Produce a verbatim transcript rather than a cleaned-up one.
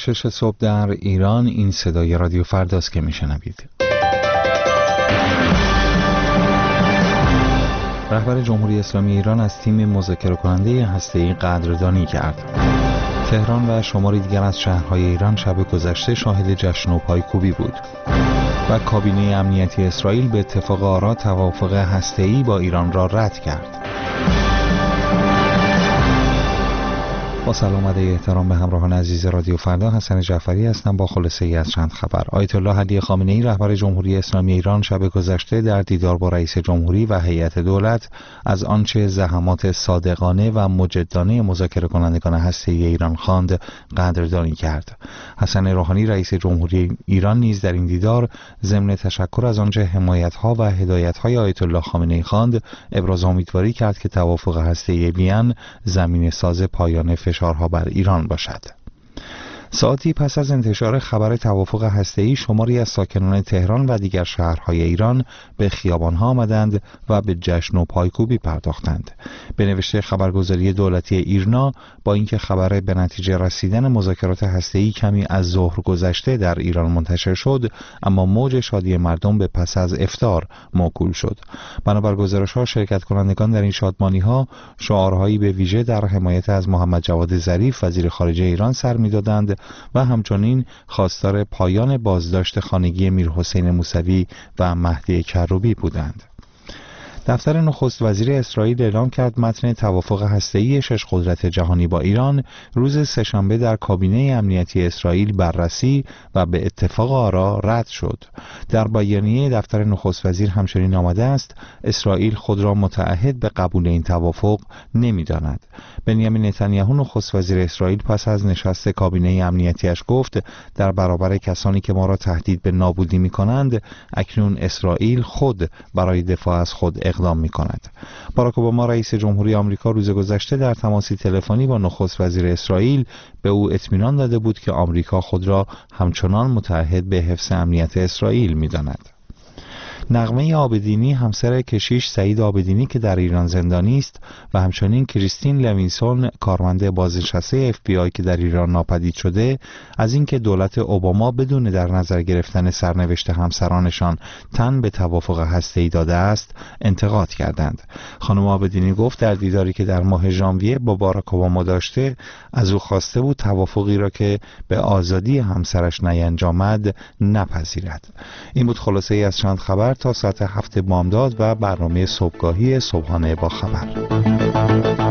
شش صبح در ایران. این صدای رادیو فرداست که میشنوید. رهبر جمهوری اسلامی ایران از تیم مذاکره کننده هسته‌ای قدردانی کرد. تهران و شماری دیگر از شهرهای ایران شب گذشته شاهد جشن و پایکوبی بود و کابینه امنیتی اسرائیل به اتفاق آرا توافق هسته‌ای با ایران را رد کرد. با سلام و احترام به همراهان عزیز رادیو فردا، حسن جعفری هستم با خلاصه ای از چند خبر. آیت الله علی خامنه‌ای رهبر جمهوری اسلامی ایران شب گذشته در دیدار با رئیس جمهوری و هیئت دولت از آنچه زحمات صادقانه و مجدانه مذاکره کنندگان هسته‌ای ایران خواند قدردانی کرد. حسن روحانی رئیس جمهوری ایران نیز در این دیدار ضمن تشکر از آنچه حمایت‌ها و هدایت‌های آیت الله خامنه‌ای خواند ابراز امیدواری کرد که توافق هسته‌ای وین زمین ساز پایان فشارها بر ایران باشد. ساعتی پس از انتشار خبر توافق هسته‌ای، شماری از ساکنان تهران و دیگر شهرهای ایران به خیابان‌ها آمدند و به جشن و پایکوبی پرداختند. به نوشته خبرگزاری دولتی ایرنا، با اینکه خبر به نتیجه رسیدن مذاکرات هسته‌ای کمی از ظهر گذشته در ایران منتشر شد، اما موج شادی مردم به پس از افطار موکول شد. بنابر گزارش‌ها، شرکت کنندگان در این شادمانی‌ها شعارهایی به ویژه در حمایت از محمد جواد ظریف وزیر خارجه ایران سر می‌دادند و همچنین خواستار پایان بازداشت خانگی میرحسین موسوی و مهدی کروبی بودند. دفتر نخست وزیر اسرائیل اعلام کرد متن توافق هسته‌ای شش قدرت جهانی با ایران روز سه‌شنبه در کابینه امنیتی اسرائیل بررسی و به اتفاق آرا رد شد. در بیانیه دفتر نخست وزیر همچنین آمده است اسرائیل خود را متعهد به قبول این توافق نمی‌داند. بنیامین نتانیاهو نخست وزیر اسرائیل پس از نشست کابینه امنیتیش گفت در برابر کسانی که ما را تهدید به نابودی می‌کنند، اکنون اسرائیل خود برای دفاع از خود اقدام می‌کند. باراک اوباما رئیس جمهوری آمریکا روز گذشته در تماسی تلفنی با نخست وزیر اسرائیل به او اطمینان داده بود که آمریکا خود را همچنان متعهد به حفظ امنیت اسرائیل می‌داند. نغمه عابدینی همسر کشیش سعید عابدینی که در ایران زندانی است و همچنین کریستین لوینسون کارمند بازنشسته اف بی آی که در ایران ناپدید شده از اینکه دولت اوباما بدون در نظر گرفتن سرنوشت همسرانشان تن به توافق هسته‌ای داده است انتقاد کردند. خانم عابدینی گفت در دیداری که در ماه ژانویه با باراک اوباما داشته از او خواسته بود توافقی را که به آزادی همسرش نینجامد نپذیرد. این بود خلاصه ای از چند خبر تا ساعت هفت بامداد و برنامه صبحگاهی صبحانه با خبر.